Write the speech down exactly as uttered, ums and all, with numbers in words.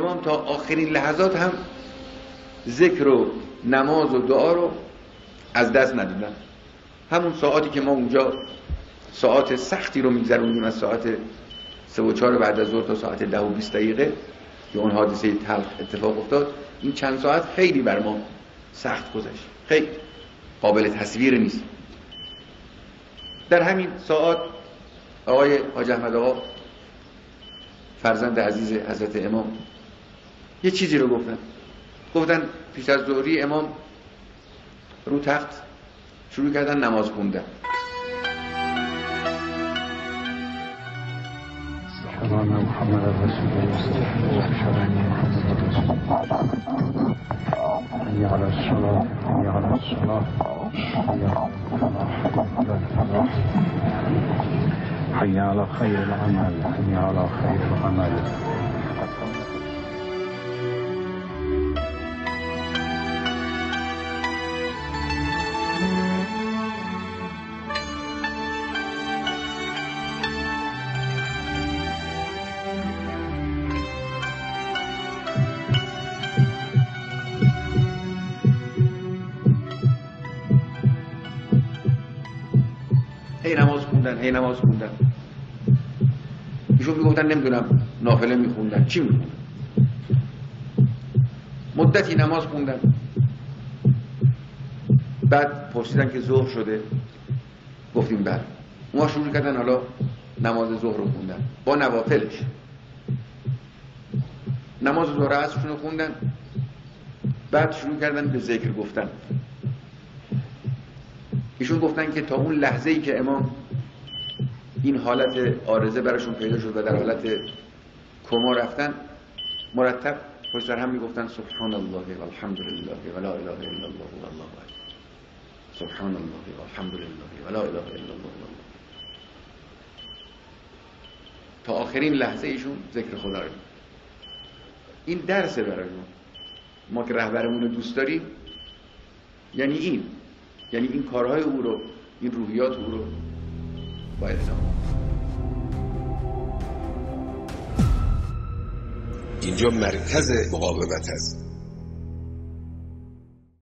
امام تا آخرین لحظات هم ذکر و نماز و دعا رو از دست ندادن. همون ساعتی که ما اونجا ساعت سختی رو میگذروندیم، از ساعت سه و چهار بعد از ظهر تا ساعت ده و بیست دقیقه که اون حادثه تلخ اتفاق افتاد، این چند ساعت خیلی بر ما سخت گذشت، خیلی قابل تصویر نیست. در همین ساعت آقای حاج احمد آقا فرزند عزیز حضرت امام یه چیزی رو گفتن. گفتن پیش از ظهری امام رو تخت شروع کردن نماز خوندن. سبحان محمد رسول الله سبحان محمد رسول الله حي على الصلاة حي على الصلاة حي على خير العمل حي على خير العمل. هی نماز خوندن هی نماز خوندن. ایشون میگفتن نمیدونم نافله میخوندن چی میخوندن. مدتی نماز خوندن. بعد پرسیدن که ظهر شده، گفتیم بله. اونا شروع کردن حالا نماز ظهر رو خوندن با نوافلش. نماز ظهر عصرشون رو خوندن. بعد شروع کردن به ذکر گفتن. ایشون گفتن که تا اون لحظه ای که امام این حالت عارضه براشون پیدا شد و در حالت کما رفتن، مرتب پشت سر هم میگفتن سبحان الله والحمد لله ولا اله الا الله والله اکبر. سبحان الله والحمد لله ولا اله الا الله والله. تا آخرین لحظه ایشون ذکر خدا رو. این درسه برای ما. ما که رهبرمون رو دوست داریم، یعنی این یعنی این کارهای او رو، این روحیات او رو باید ادامه. اینجا مرکز مقاومت است.